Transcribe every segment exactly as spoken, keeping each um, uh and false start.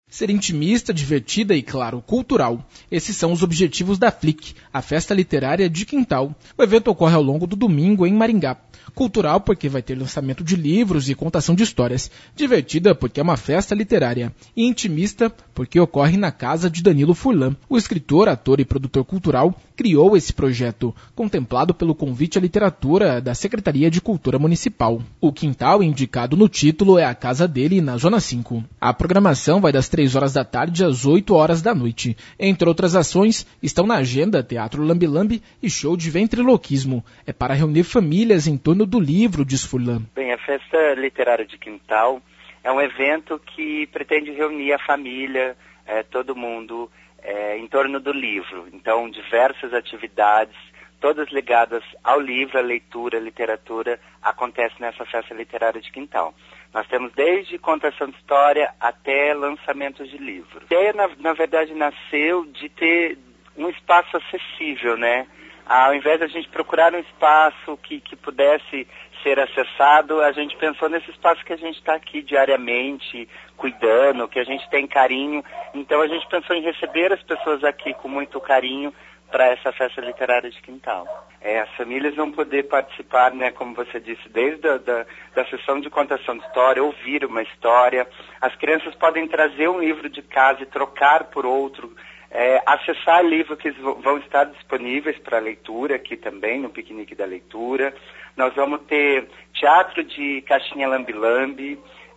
Ser intimista, divertida e, claro, cultural. Esses são os objetivos da Flic, a festa literária de quintal. O evento ocorre ao longo do domingo em Maringá. Cultural porque vai ter lançamento de livros e contação de histórias. Divertida porque é uma festa literária. E intimista porque ocorre na casa de Danilo Furlan. O escritor, ator e produtor cultural criou esse projeto, contemplado pelo convite à literatura da Secretaria de Cultura Municipal. O quintal indicado no título é a casa dele na Zona cinco. A programação vai das três horas da tarde às oito horas da noite. Entre outras ações, estão na agenda Teatro Lambi-Lambi e show de ventriloquismo. É para reunir famílias em torno do livro, diz Furlan. Bem, a Festa Literária de Quintal é um evento que pretende reunir a família, é, todo mundo, é, em torno do livro. Então, diversas atividades, todas ligadas ao livro, à leitura, à literatura, acontecem nessa Festa Literária de Quintal. Nós temos desde contação de história até lançamentos de livros. A ideia, na, na verdade, nasceu de ter um espaço acessível, né? Ao invés de a gente procurar um espaço que, que pudesse ser acessado, a gente pensou nesse espaço que a gente está aqui diariamente, cuidando, que a gente tem carinho. Então a gente pensou em receber as pessoas aqui com muito carinho para essa festa literária de quintal. É, as famílias vão poder participar, né, como você disse, desde a da, da sessão de contação de história, ouvir uma história. As crianças podem trazer um livro de casa e trocar por outro, é, acessar livros que vão estar disponíveis para leitura aqui também, no Piquenique da Leitura. Nós vamos ter teatro de caixinha lambi-lambi,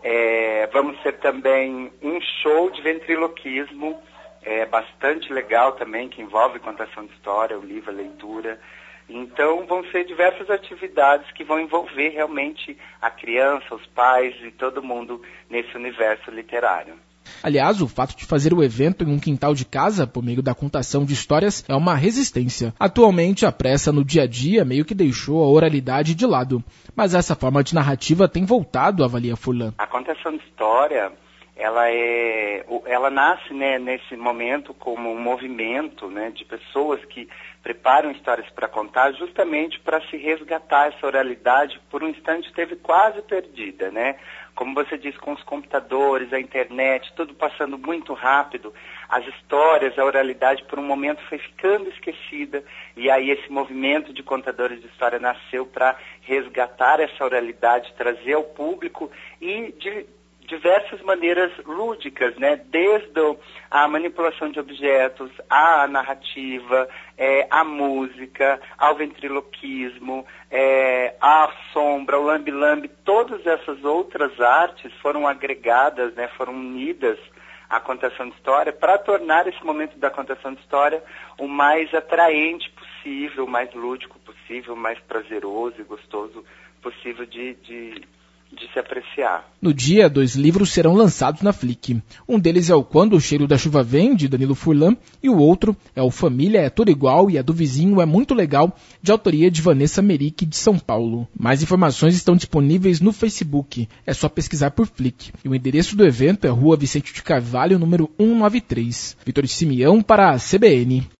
é, vamos ter também um show de ventriloquismo, é bastante legal também, que envolve contação de história, o livro, a leitura. Então vão ser diversas atividades que vão envolver realmente a criança, os pais e todo mundo nesse universo literário. Aliás, o fato de fazer o evento em um quintal de casa, por meio da contação de histórias, é uma resistência. Atualmente, a pressa no dia a dia meio que deixou a oralidade de lado. Mas essa forma de narrativa tem voltado, avalia Furlan. A contação de história, ela, é, ela nasce, né, nesse momento como um movimento, né, de pessoas que preparam histórias para contar justamente para se resgatar essa oralidade que por um instante esteve quase perdida, né? Como você disse, com os computadores, a internet, tudo passando muito rápido, as histórias, a oralidade por um momento foi ficando esquecida, e aí esse movimento de contadores de história nasceu para resgatar essa oralidade, trazer ao público e de diversas maneiras lúdicas, né? Desde a manipulação de objetos, a narrativa, é, a música, ao ventriloquismo, é, a sombra, o lambi-lambi, todas essas outras artes foram agregadas, né? Foram unidas à contação de história para tornar esse momento da contação de história o mais atraente possível, o mais lúdico possível, o mais prazeroso e gostoso possível de... de de se apreciar. No dia, dois livros serão lançados na Flic. Um deles é o Quando o Cheiro da Chuva Vem, de Danilo Furlan, e o outro é o Família é Tudo Igual e a do Vizinho é Muito Legal, de autoria de Vanessa Merick, de São Paulo. Mais informações estão disponíveis no Facebook. É só pesquisar por Flic. E o endereço do evento é Rua Vicente de Carvalho, número cento e noventa e três. Vitor Simeão para a C B N.